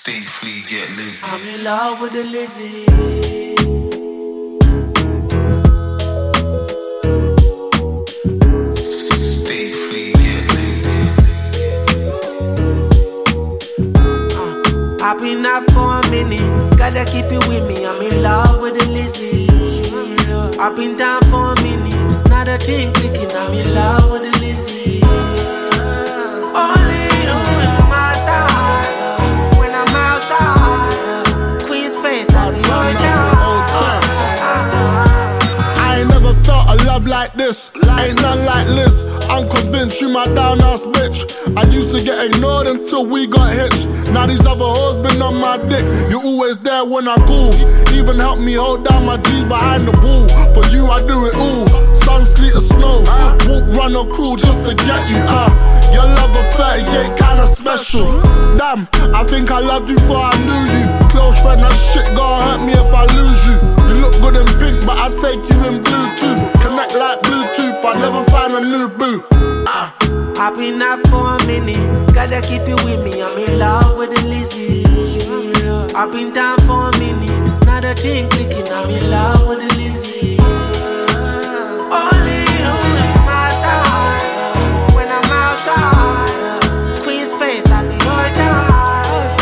Stay free, get lazy. I'm in love with the Lizzie. Stay free, get lazy. I've been up for a minute, gotta keep it with me. I'm in love with the Lizzie. I've been down for a minute, not a thing clicking. I'm in love with the Lizzie. Only you on my side when I'm outside. Queen's face, I'll be your time. I ain't never felt a love like this. Ain't none like Liz. I'm convinced you my down ass bitch. I used to get ignored until we got hitched. Now these other hoes been on my dick. You're always there when I call. Even help me hold down my G's behind the wall. For you I do it all. Sun, sleet or snow. Walk, run or crawl just to get you. Your love of 38 kinda special. Damn, I think I loved you before I knew you. Close friend, that shit gon' hurt me if I lose you. You look good in pink, but I take you in Bluetooth. Connect like Bluetooth, I'd never find a new boo. I've been up for a minute, gotta keep it with me. I'm in love with the Lizzie. I've been down for a minute, not a thing clicking. I'm in love with the Lizzie. Only you on my side when I'm outside. Queen's face, I be your time.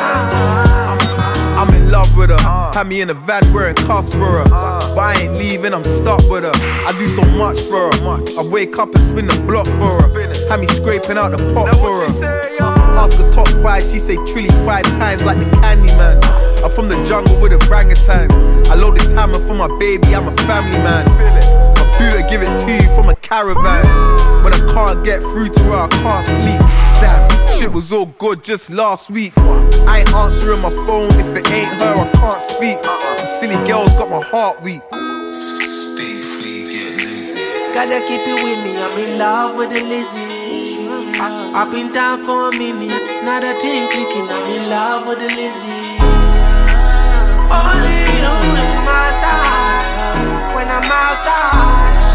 I'm in love with her. Had me in a van wearing cuffs for her. But I ain't leaving, I'm stuck with her. I do so much for her. I wake up and spin the block for her. Had me scraping out the pot for her. Ask the top 5, she say Trilly 5 times like the candy man. I'm from the jungle with orangutans. I load this hammer for my baby, I'm a family man. My booter give it to you from a caravan. When I can't get through to her, I can't sleep. Damn, shit was all good just last week. I ain't answering my phone, if it ain't her, I can't speak. The silly girl's got my heart weak. Stay free, get lazy. Gotta keep it with me, I'm in love with the Lizzie. I've been down for a minute, not a thing clicking. I'm in love with the Lizzie. Only you on my side when I'm outside.